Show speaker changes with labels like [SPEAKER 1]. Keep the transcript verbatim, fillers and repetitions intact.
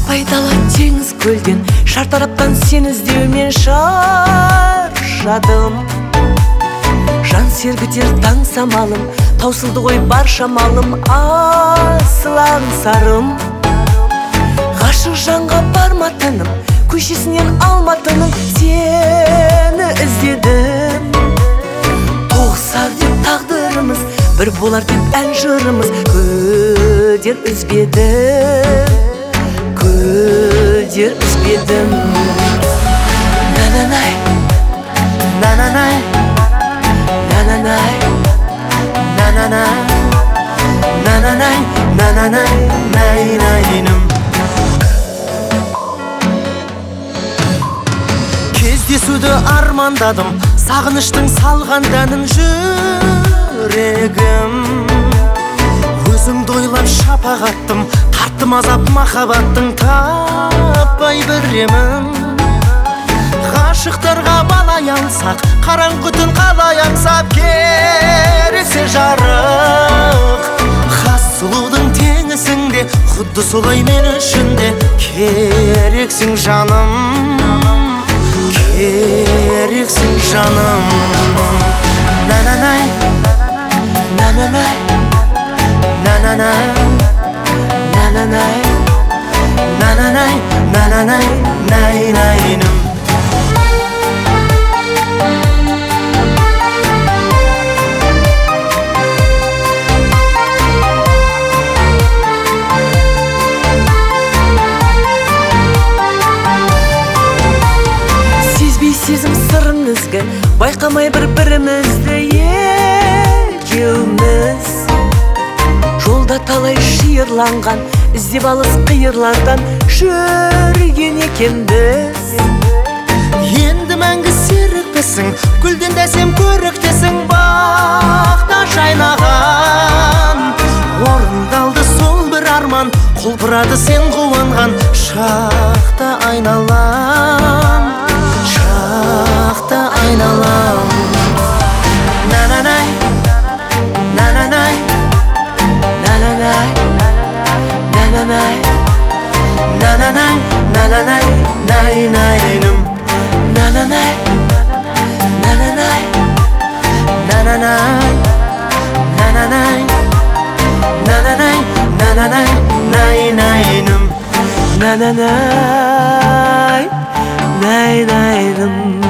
[SPEAKER 1] Айдала теңіз көлден шартараптан сені іздеумен шаршадым. Жан сергітер таң самалым, таусылды ғой бар шамалым, асылан сарым. Ғашық жанға барматыным, көшесінен алматының, сені іздедім. Тоғысар деп тағдырымыз, бір болар деп ән жырымыз, көдер үзбедім, көдер үзбедім. На-на-най, на-на-най, на-на-най, на-на-най, на-на-най, на-на-най, най-найным. Кездесуді армандадым, сағыныштың салған дәнін жүрегім. Өзіңді ойлап шапағаттым, тарттым азап махаббаттың, таппай біремін. Ғашықтарға балай алсақ, қараңғы түн қалай аңсап, керексе жарық. Хас сұлудың теңісіңде, құдды солай мен үшін де керексің жаным, керексің жаным. На-на-най, на-на-най, на-на-най, на-на-най, на-на-най, на-на-най, най-найным. Сезім сырын ізгі, байқамай бір-бірімізді екеуміз. Жолда талай шиырланған, іздеп алыс қиырлардан жүрген екенбіз. Енді мәңгі серікпісің, гүлден дәсем көріктесің, бақта жайнаған. Орындалды сол бір арман, құлпырады сен қуанған шақта айналам, шақта айналам. На-на-най, на-на-най, на-на-най, на-на-най, на-на-най, на-на-най, най-найным. На-на-най, на-на-най, на-на-най, на-на-най, на-на-най, на-на-най, най-найным. На-на-най, най-найным.